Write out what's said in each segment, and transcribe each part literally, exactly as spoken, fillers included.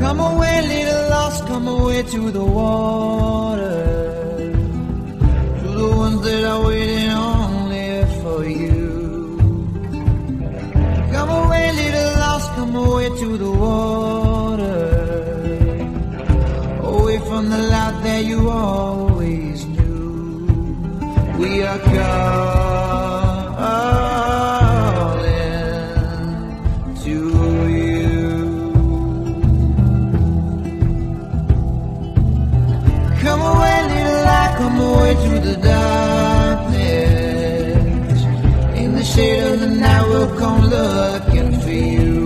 Come away, little lost, come away to the water, to the ones that are waiting only for you. Come away, little lost, come away to the water, away from the light that you always knew. We are calling to you. Come away, little light, come away to the darkness. In the shade of the night we'll come looking for you.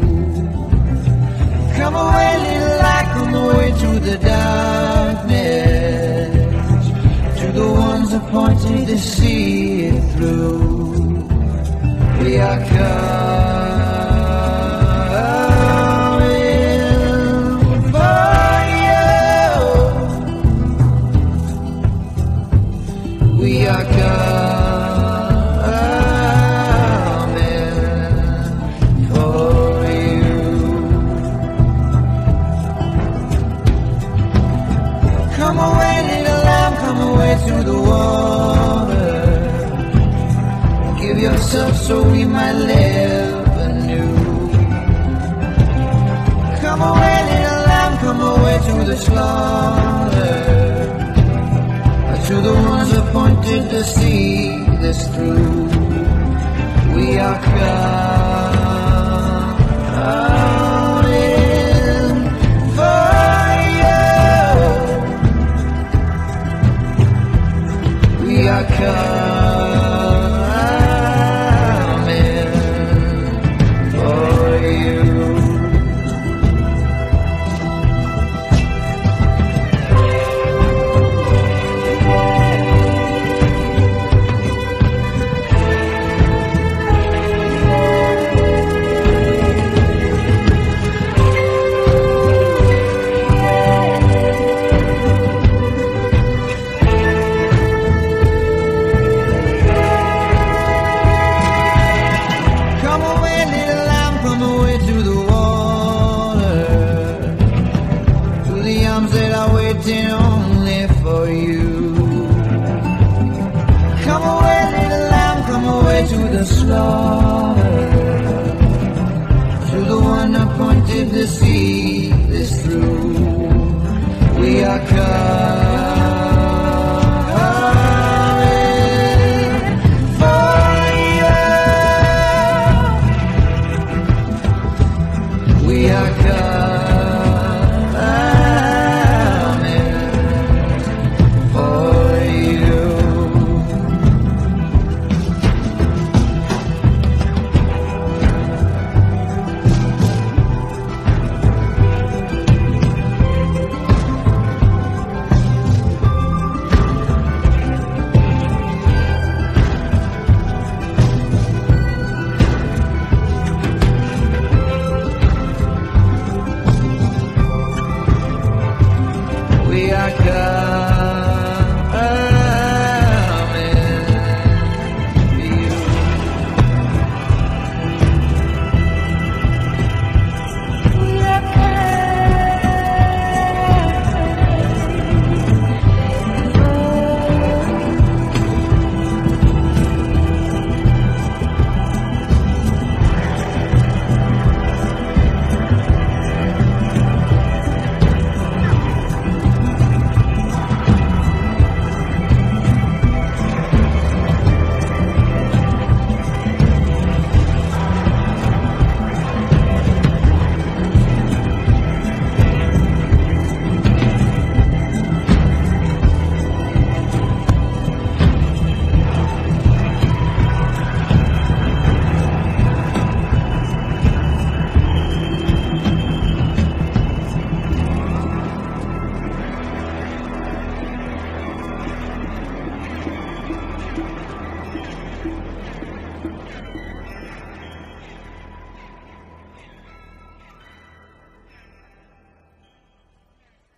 Come away, little light, come away to the darkness, to the ones appointed to see it through. We are coming for you. We are coming for you. Come away, little lamb, come away to the water. Give yourself so we might live anew. Come away, little lamb, come away to the slaughter, to the ones appointed to see this through. We are coming for you. We are coming for you. Only for you. Come away, little lamb, come away to the slaughter, to the one appointed to see this through. We are coming for you. We are coming. We are